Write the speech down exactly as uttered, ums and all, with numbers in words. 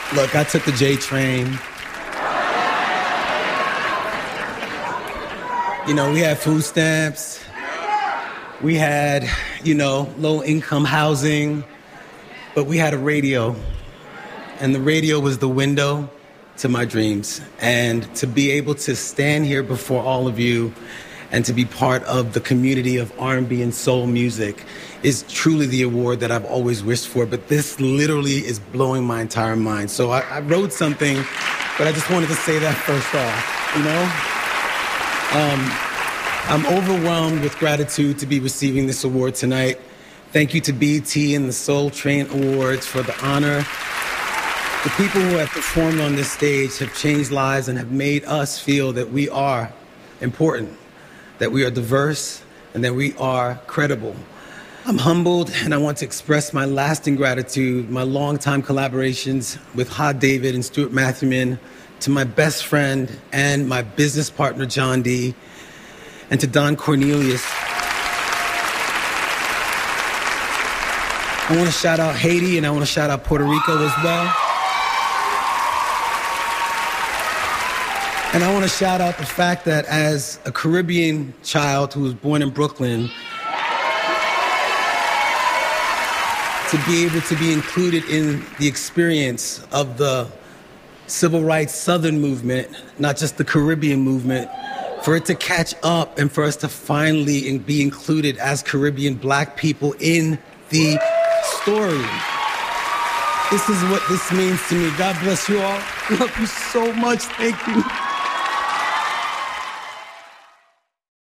Look, I took the J train. You know, we had food stamps. We had, you know, low-income housing. But we had a radio. And the radio was the window to my dreams. And to be able to stand here before all of you and to be part of the community of R and B and soul music is truly the award that I've always wished for. But this literally is blowing my entire mind. So I, I wrote something, but I just wanted to say that first off, you know? Um, I'm overwhelmed with gratitude to be receiving this award tonight. Thank you to B E T and the Soul Train Awards for the honor. The people who have performed on this stage have changed lives and have made us feel that we are important, that we are diverse, and that we are credible. I'm humbled, and I want to express my lasting gratitude, my longtime collaborations with Hod David and Stuart Matthewman, to my best friend and my business partner, John D., and to Don Cornelius. I want to shout out Haiti, and I want to shout out Puerto Rico as well. And I want to shout out the fact that as a Caribbean child who was born in Brooklyn, to be able to be included in the experience of the civil rights Southern movement, not just the Caribbean movement, for it to catch up and for us to finally be included as Caribbean Black people in the story. This is what this means to me. God bless you all. Love you so much. Thank you.